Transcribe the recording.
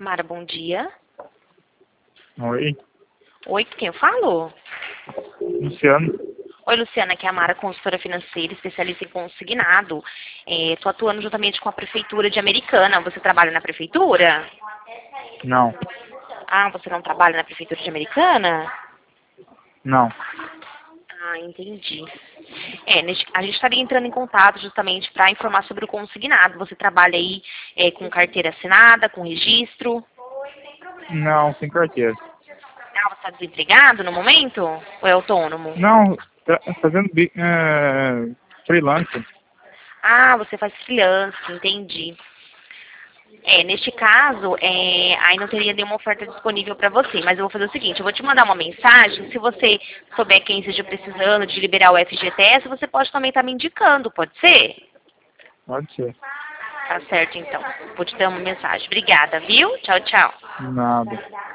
Mara, bom dia. Oi, Oi, com quem eu falo? Luciano. Oi, Luciana, aqui é a Mara, consultora financeira, especialista em consignado. Estou atuando juntamente com a Prefeitura de Americana. Você trabalha na Prefeitura? Não, Ah, você não trabalha na Prefeitura de Americana? não. Ah, entendi. A gente estaria entrando em contato justamente para informar sobre o consignado. Você trabalha aí com carteira assinada, com registro? Não, sem carteira. Ah, você está desempregado no momento? Ou é autônomo? Não, fazendo freelance. Ah, você faz freelance, entendi. Neste caso, aí não teria nenhuma oferta disponível para você, mas eu vou fazer o seguinte, eu vou te mandar uma mensagem, se você souber quem esteja precisando de liberar o FGTS, você pode também estar me indicando, pode ser? Pode ser. Tá certo, então. Vou te dar uma mensagem. Obrigada, viu? Tchau, tchau. Nada.